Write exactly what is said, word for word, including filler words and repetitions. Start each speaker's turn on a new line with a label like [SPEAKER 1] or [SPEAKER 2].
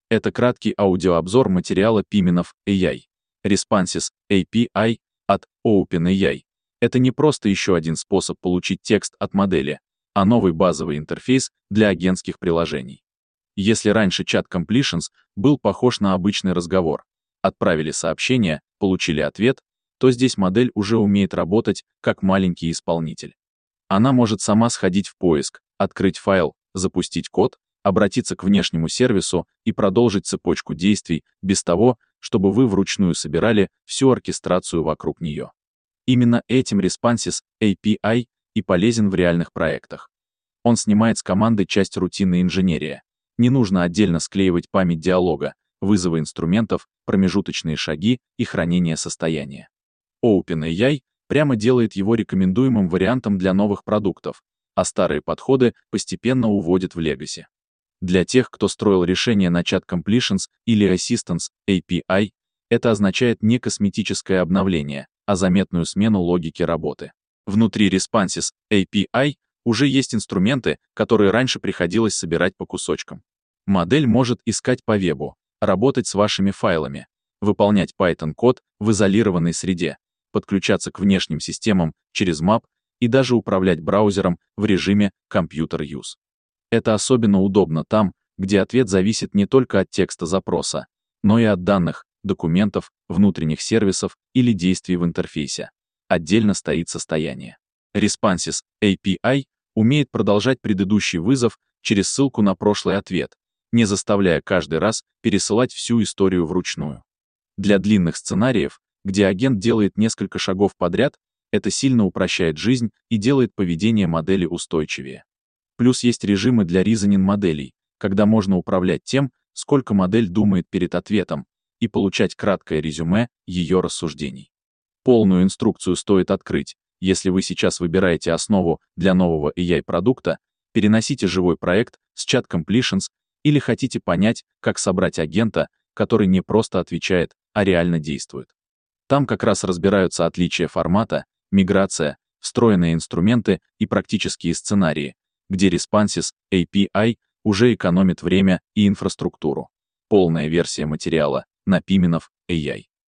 [SPEAKER 1] Это краткий аудиообзор материала Piminov эй ай. Responses эй пи ай от OpenAI. Это не просто еще один способ получить текст от модели, а новый базовый интерфейс для агентских приложений. Если раньше чат Completions был похож на обычный разговор, отправили сообщение, получили ответ, то здесь модель уже умеет работать как маленький исполнитель. Она может сама сходить в поиск, открыть файл, запустить код, обратиться к внешнему сервису и продолжить цепочку действий без того, чтобы вы вручную собирали всю оркестрацию вокруг нее. Именно этим Responses эй пи ай и полезен в реальных проектах. Он снимает с команды часть рутинной инженерии. Не нужно отдельно склеивать память диалога, вызовы инструментов, промежуточные шаги и хранение состояния. OpenAI прямо делает его рекомендуемым вариантом для новых продуктов, а старые подходы постепенно уводит в Legacy. Для тех, кто строил решение на чат Completions или Assistance эй пи ай, это означает не косметическое обновление, а заметную смену логики работы. Внутри Responses эй пи ай уже есть инструменты, которые раньше приходилось собирать по кусочкам. Модель может искать по вебу, работать с вашими файлами, выполнять Python-код в изолированной среде, подключаться к внешним системам через мап и даже управлять браузером в режиме Computer Use. Это особенно удобно там, где ответ зависит не только от текста запроса, но и от данных, документов, внутренних сервисов или действий в интерфейсе. Отдельно стоит состояние. Responses эй пи ай умеет продолжать предыдущий вызов через ссылку на прошлый ответ, не заставляя каждый раз пересылать всю историю вручную. Для длинных сценариев, где агент делает несколько шагов подряд, это сильно упрощает жизнь и делает поведение модели устойчивее. Плюс есть режимы для reasoning моделей, когда можно управлять тем, сколько модель думает перед ответом, и получать краткое резюме ее рассуждений. Полную инструкцию стоит открыть. Если вы сейчас выбираете основу для нового эй ай-продукта, переносите живой проект с чат Completions или хотите понять, как собрать агента, который не просто отвечает, а реально действует. Там как раз разбираются отличия формата, миграция, встроенные инструменты и практические сценарии, где Responses эй пи ай уже экономит время и инфраструктуру. Полная версия материала на Piminov эй ай.